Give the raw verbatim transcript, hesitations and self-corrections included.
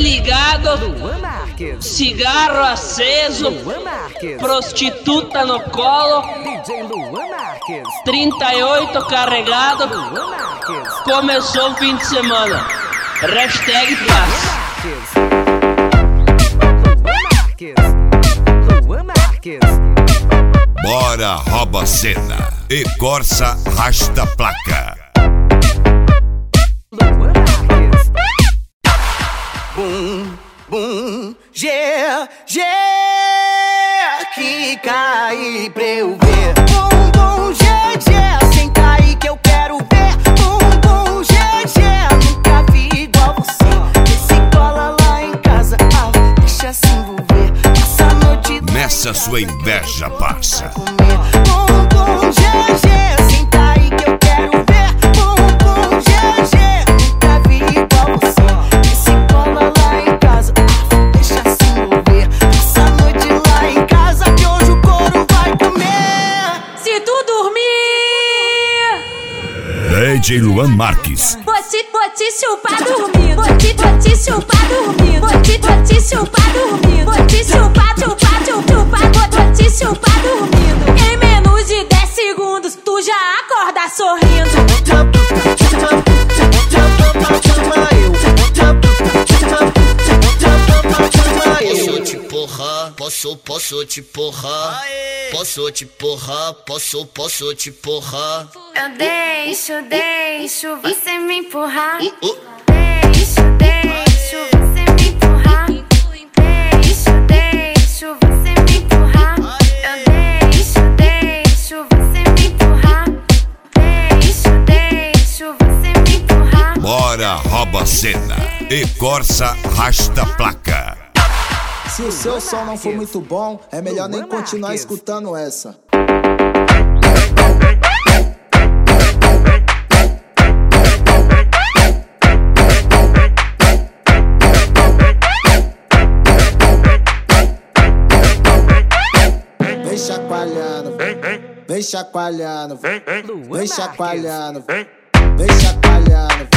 ligado, cigarro aceso, prostituta no colo, trinta e oito carregado, começou o fim de semana. Hashtag paz. Bora rouba cena e Corsa rasta placa. Bum, bum, Gê, Gê, que cai pra eu ver. Bum, bum, Gê, Gê, sem cair que eu quero ver. Bum, bum, Gê, Gê, nunca vi igual você. Esse cola lá em casa, ah, deixa se envolver. Passa a noite Nessa sua inveja passa. Bum, bum, Gê, Gê, sem cair que eu quero ver. Bum, bum, Gê, Gê, nunca vi igual você. Esse cola lá em casa, ah, deixa se envolver. Passa a noite lá em casa que hoje o couro vai comer. Se tu dormir, D J Luan Marques. vou te, vou te chupar dormindo. Vou te, vou te chupar dormindo. Vou te, vou te chupar dormindo. Vou te chupar, chupar, chupar, vou, vou te chupar dormindo. Em menos de dez segundos, tu já acorda sorrindo. Posso te porrar, posso, posso te porrar. Posso te porrar, posso, posso te porrar. Eu deixo, deixo você me empurrar. Uh, uh. Deixo, deixo você me empurrar. Deixo, deixo você me empurrar. Eu deixo, deixo você me empurrar. Deixo, deixo você me empurrar. Bora rouba cena e Corsa rasta placa. Se o seu som não for muito bom, é melhor nem continuar escutando essa. Vem chacoalhando, vem chacoalhando, vem chacoalhando, vem chacoalhando,